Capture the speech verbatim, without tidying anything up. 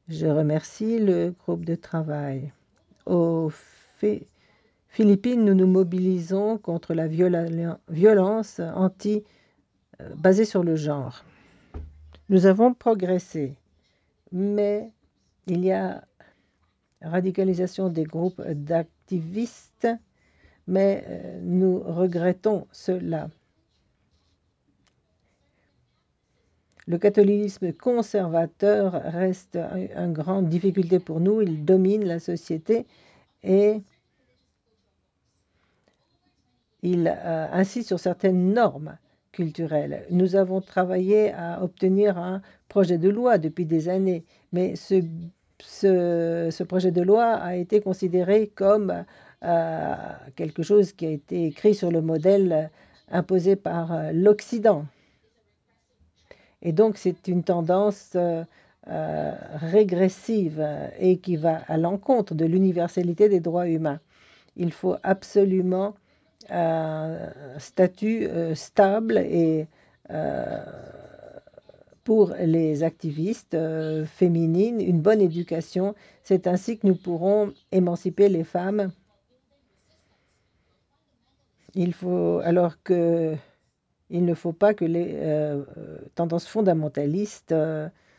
Je remercie le groupe de travail. Aux Phé- Philippines, nous nous mobilisons contre la viola- violence anti, euh, basée sur le genre. Nous avons progressé, mais il y a radicalisation des groupes d'activistes, mais euh, nous regrettons cela. Le catholicisme conservateur reste une grande difficulté pour nous. Il domine la société et il euh, insiste sur certaines normes culturelles. Nous avons travaillé à obtenir un projet de loi depuis des années, mais ce, ce, ce projet de loi a été considéré comme euh, quelque chose qui a été écrit sur le modèle imposé par euh, l'Occident. Et donc, c'est une tendance euh, euh, régressive euh, et qui va à l'encontre de l'universalité des droits humains. Il faut absolument un statut euh, stable et euh, pour les activistes euh, féminines, une bonne éducation. C'est ainsi que nous pourrons émanciper les femmes. Il faut alors que il ne faut pas que les euh, tendances fondamentalistes euh,